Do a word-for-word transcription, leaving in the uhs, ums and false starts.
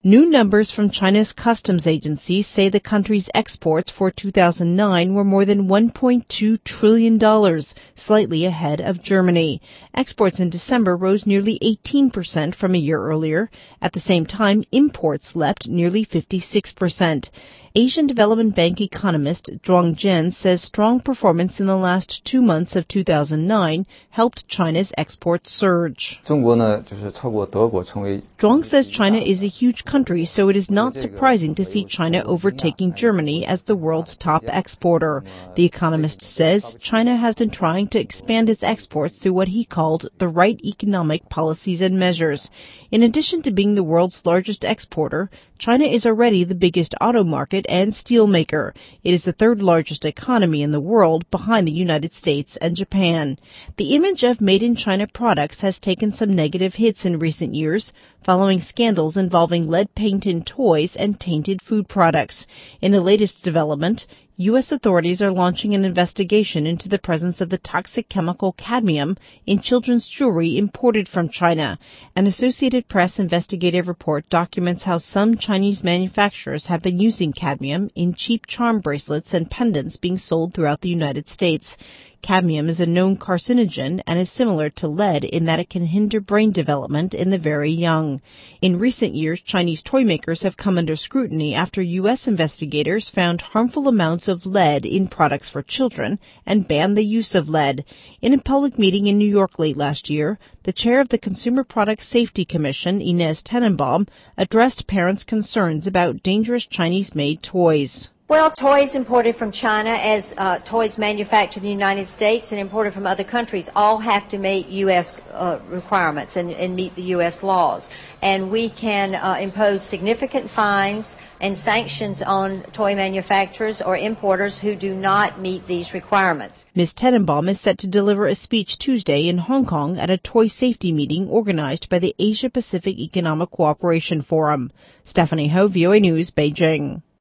New numbers from China's customs agency say the country's exports for two thousand nine were more than one point two trillion dollars, slightly ahead of Germany. Exports in December rose nearly eighteen percent from a year earlier. At the same time, imports leapt nearly fifty-six percent. Asian Development Bank economist Zhuang Jian says strong performance in the last two months of two thousand nine helped China's exports surge. Zhuang says China is a huge country, so it is not surprising to see China overtaking Germany as the world's top exporter. The economist says China has been trying to expand its exports through what he called the right economic policies and measures. In addition to being the world's largest exporter, China is already the biggest auto market and steel maker. It is the third largest economy in the world, behind the United States and Japan. The image of made-in-China products has taken some negative hits in recent years, following scandals involving lead paint in toys and tainted food products. In the latest development, U S authorities are launching an investigation into the presence of the toxic chemical cadmium in children's jewelry imported from China. An Associated Press investigative report documents how some Chinese manufacturers have been using cadmium in cheap charm bracelets and pendants being sold throughout the United States. Cadmium is a known carcinogen and is similar to lead in that it can hinder brain development in the very young. In recent years, Chinese toy makers have come under scrutiny after U S investigators found harmful amounts of lead in products for children and banned the use of lead. In a public meeting in New York late last year, the chair of the Consumer Product Safety Commission, Inez Tenenbaum, addressed parents' concerns about dangerous Chinese-made toys. Well, toys imported from China, as uh, toys manufactured in the United States and imported from other countries, all have to meet U S uh, requirements and, and meet the U S laws. And we can uh, impose significant fines and sanctions on toy manufacturers or importers who do not meet these requirements. Miz Tenenbaum is set to deliver a speech Tuesday in Hong Kong at a toy safety meeting organized by the Asia-Pacific Economic Cooperation Forum. Stephanie Ho, V O A News, Beijing.